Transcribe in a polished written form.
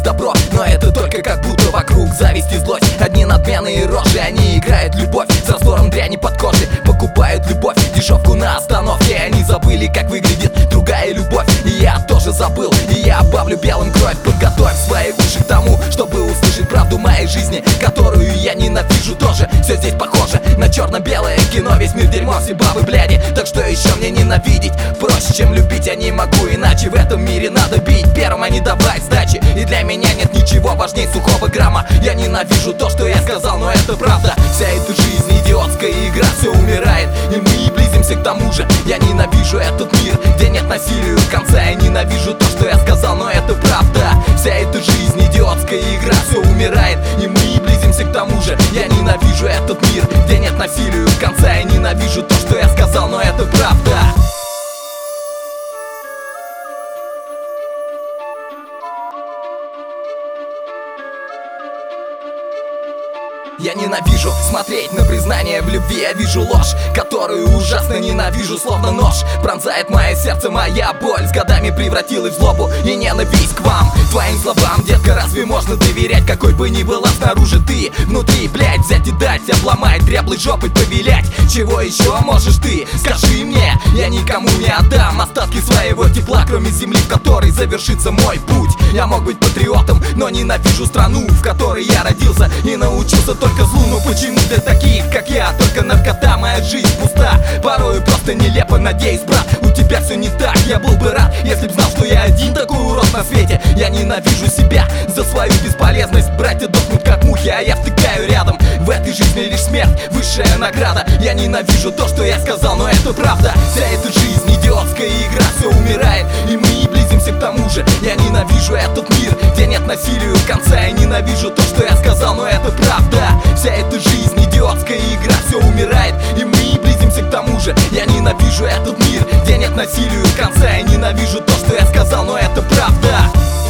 добро, но это только как будто вокруг зависть и злость. Одни надменные рожи, они играют любовь с раствором дряни под кожей. Покупают любовь, дешевку на остановке. Они забыли, как выглядит другая любовь. И я тоже забыл, и я обавлю белым кровь. Подготовь свои уши к тому, чтобы услышать правду моей жизни, которую я ненавижу тоже. Все здесь похоже на черно-белое кино. Весь мир дерьмо, все бабы бляди. Так что еще мне ненавидеть? Проще, чем любить, я не могу иначе. В этом мире надо бить первым, а не давать сдачи. И для меня нет ничего важнее сухого грамма. Я ненавижу то, что я сказал, но это правда. Вся эта жизнь идиотская игра, все умирает, и мы близимся к тому же. Я ненавижу этот мир, где нет насилия конца. Я ненавижу то, что я сказал, но это правда. Вся эта жизнь идиотская игра, все умирает, и мы близимся к тому же. Я ненавижу этот мир, где нет насилия конца. Я ненавижу то, что я сказал, но это правда. Я ненавижу смотреть на признание в любви. Я вижу ложь, которую ужасно ненавижу. Словно нож пронзает мое сердце, моя боль с годами превратилась в злобу и ненависть к вам. Твоим словам, детка, разве можно доверять? Какой бы ни была снаружи ты, внутри, блять, взять и дать, обломать, дряблой жопой повилять. Чего еще можешь ты? Скажи мне, я никому не отдам остатки своего тепла, кроме земли, в которой завершится мой путь. Я мог быть патриотом, но ненавижу страну, в которой я родился и научился только злу. Но почему для таких, как я, только наркота? Моя жизнь пуста, порою просто нелепо. Надеюсь, брат, у тебя все не так. Я был бы рад, если б знал, что я один такой урод на свете. Я ненавижу себя за свою бесполезность. Братья дохнут как мухи, а я втыкаю рядом. В этой жизни лишь смерть, высшая награда. Я ненавижу то, что я сказал, но это правда. Вся эта жизнь идиотская игра, все умирает, и мы близимся к тому же. Я ненавижу этот мир, где нет насилия конца. Я ненавижу то, что я сказал, но это правда. Вся эта жизнь идиотская игра, все умирает, и мы близимся к тому же. Я ненавижу этот мир, где нет насилия конца. Я ненавижу то, что я сказал, но это правда.